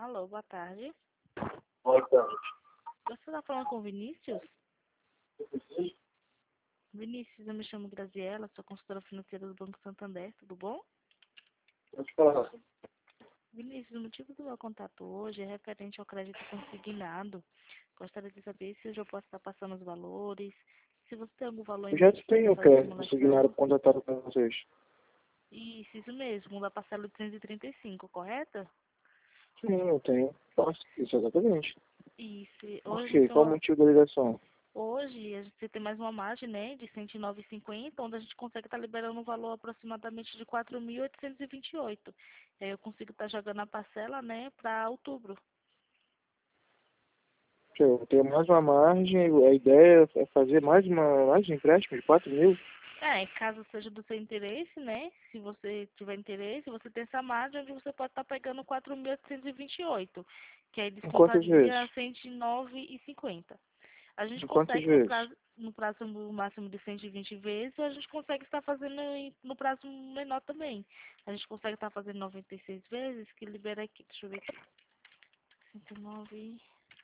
Alô, boa tarde. Boa tarde. Você está falando com o Vinícius? Vinícius, eu me chamo Graziela, sou consultora financeira do Banco Santander, tudo bom? Pode falar. Vinícius, o motivo do meu contato hoje é referente ao crédito consignado. Gostaria de saber se hoje eu posso estar passando os valores, se você tem algum valor em Eu já mente para tenho o fazer crédito simulação. consignado contratado com vocês. Isso mesmo, da parcela de 335, correto? Sim, eu tenho. Posso? Isso, exatamente. Isso. Hoje, Ok, qual o então, motivo da ligação? hoje a gente tem mais uma margem, né, de R$ 109,50, onde a gente consegue estar liberando um valor aproximadamente de R$ 4.828. Aí eu consigo estar jogando a parcela, né, para outubro. Eu tenho mais uma margem, a ideia é fazer mais uma margem de empréstimo de 4 mil. Caso seja do seu interesse, né, se você tiver interesse, você tem essa margem onde você pode estar pegando 4.828, que aí Em quantas vezes? descontaria 109,50. A gente Em quantas consegue vezes? no prazo máximo de 120 vezes, ou a gente consegue estar fazendo no prazo menor também. A gente consegue estar fazendo 96 vezes, que libera aqui, deixa eu ver aqui. 109.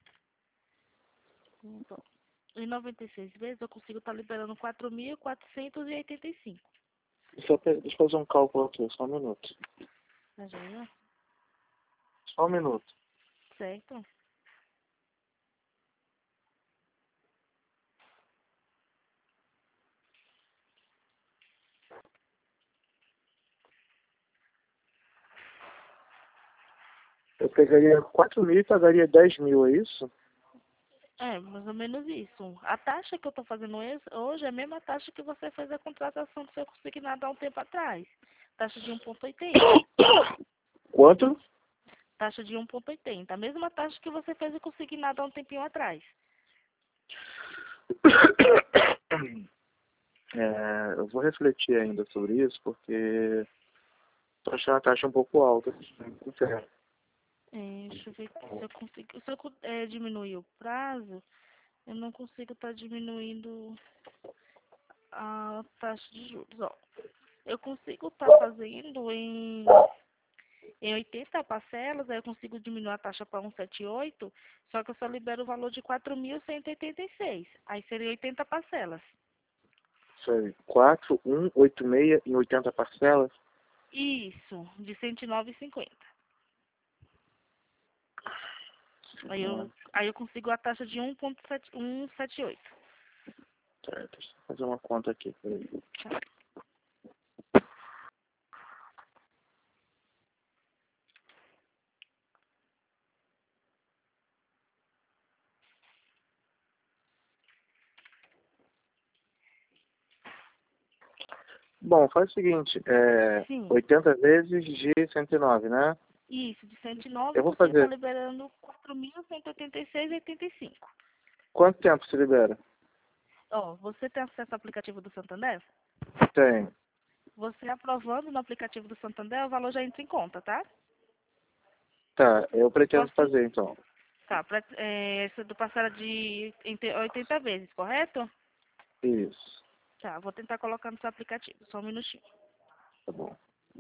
Então, em 96 vezes eu consigo estar liberando 4.485. Deixa eu fazer um cálculo aqui, só um minuto. Tá joia? Só um minuto. Certo? Eu pegaria 4 mil e pagaria 10 mil, é isso? É, mais ou menos isso. A taxa que eu estou fazendo hoje é a mesma taxa que você fez a contratação do seu consignado há um tempo atrás. Taxa de 1,80. Quanto? Taxa de 1,80. A mesma taxa que você fez o consignado há um tempinho atrás. Eu vou refletir ainda sobre isso, porque estou achando a taxa um pouco alta. Sincero. Deixa eu ver aqui se eu consigo. Se eu diminuir o prazo, eu não consigo estar diminuindo a taxa de juros. Ó, eu consigo estar fazendo em 80 parcelas, aí eu consigo diminuir a taxa para 178, só que eu só libero o valor de 4.186. Aí seria 80 parcelas. Isso aí. 4, 1, 8, meia em 80 parcelas. Isso, de 109,50. Aí eu consigo a taxa de 1,178. Certo. Deixa eu fazer uma conta aqui. Peraí. Bom, faz o seguinte, Sim, 80 vezes de 109, né? isso, de 109 eu Eu vou consigo estar fazer. liberando 4.186,85. Quanto tempo se libera? Ó, você tem acesso ao aplicativo do Santander? Tem. Você aprovando no aplicativo do Santander, o valor já entra em conta, tá? Tá, eu pretendo Você, fazer então. tá, essa do parcela de 80 vezes, correto? Isso. Tá, vou tentar colocar no seu aplicativo, só um minutinho. Tá bom.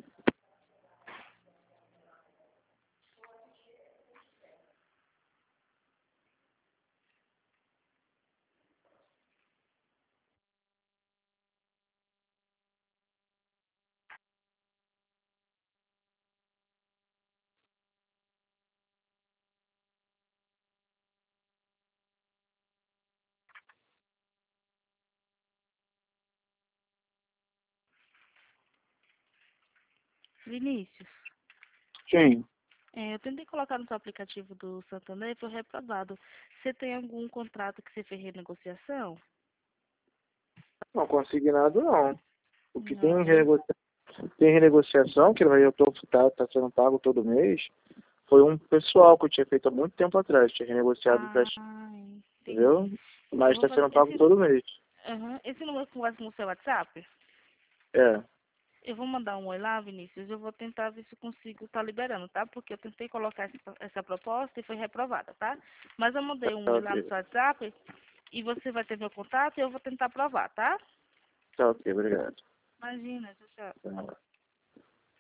Vinícius, Sim. eu tentei colocar no seu aplicativo do Santander e foi reprovado. Você tem algum contrato que você fez renegociação? Não, consignado não. O que Não, né? tem renegociação, que tá sendo pago todo mês, foi um pessoal que eu tinha feito há muito tempo atrás. Tinha renegociado o empréstimo, Ah, entendi. entendeu? Eu Mas vou está fazer sendo pago todo mês. esse número conversa no seu WhatsApp? É. Eu vou mandar um oi lá, Vinícius. Eu vou tentar ver se eu consigo estar liberando, tá? Porque eu tentei colocar essa proposta e foi reprovada, tá? Mas eu mandei um Tá oi lá no ok. seu WhatsApp e você vai ter meu contato e eu vou tentar aprovar, tá? Tá ok, obrigado. Imagina, tchau, tchau. Tá.